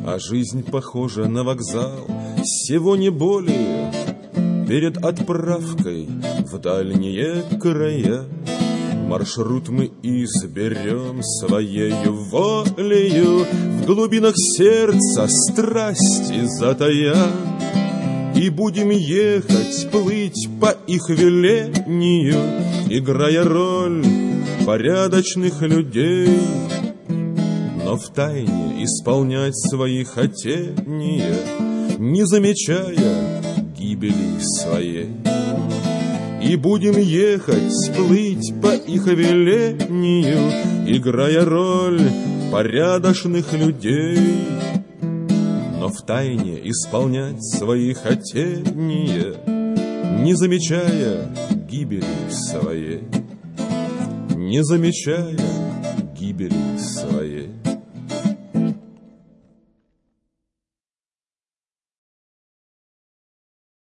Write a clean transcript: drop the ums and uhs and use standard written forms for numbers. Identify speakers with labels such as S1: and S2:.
S1: А жизнь похожа на вокзал, всего не более. Перед отправкой в дальние края маршрут мы изберем своею волею, в глубинах сердца страсти затая. И будем ехать, плыть по их велению, играя роль порядочных людей, но втайне исполнять свои хотения, не замечая гибели своей. И будем ехать, плыть по их велению, играя роль порядочных людей, но втайне исполнять свои хотения, не замечая гибели своей, не замечая гибели своей.